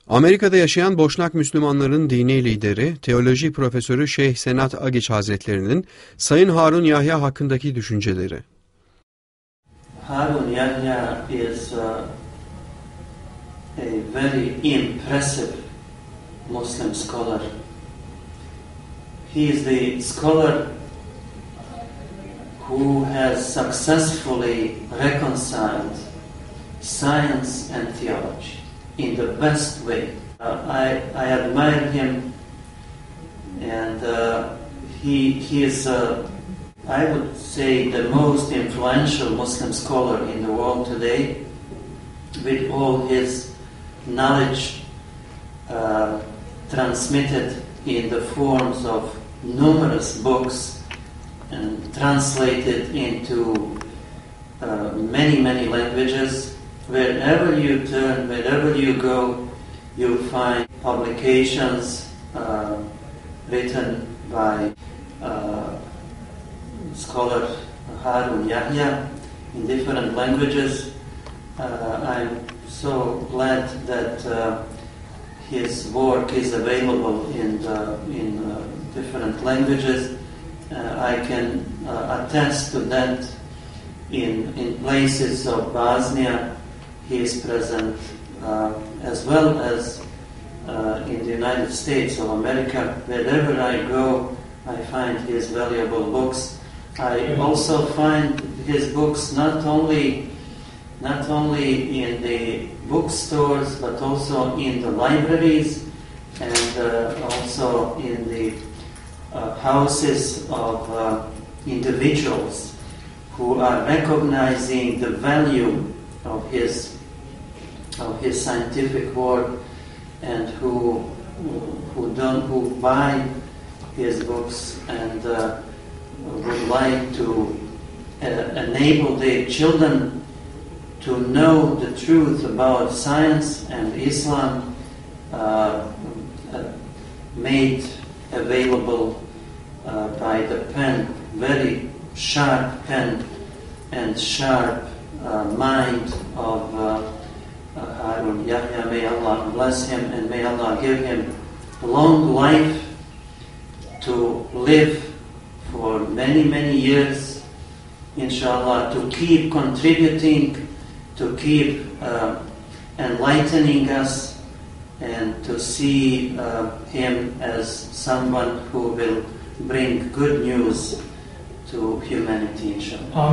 Amerika'da yaşayan Boşnak Müslümanların dini lideri, teoloji profesörü Şeyh Senat Agiç Hazretleri'nin Sayın Harun Yahya hakkındaki düşünceleri. Harun Yahya is a very impressive Muslim scholar. He is the scholar who has successfully reconciled science and theology in the best way. I admire him, and he is, I would say, the most influential Muslim scholar in the world today, with all his knowledge transmitted in the forms of numerous books and translated into many languages. Wherever you turn, wherever you go, you find publications written by scholar Harun Yahya in different languages. I'm so glad that his work is available in different languages. I can attest to that. In places of Bosnia, he is present, as well as in the United States of America. Wherever I go, I find his valuable books. I also find his books not only in the bookstores, but also in the libraries, and also in the houses of individuals who are recognizing the value of his scientific work, and who buy his books and would like to enable their children to know the truth about science and Islam, made available by the pen, very sharp pen and sharp mind of Harun Yahya. May Allah bless him, and may Allah give him long life to live for many years, inshallah, to keep contributing, to keep enlightening us, and to see him as someone who will bring good news to humanity, inshallah.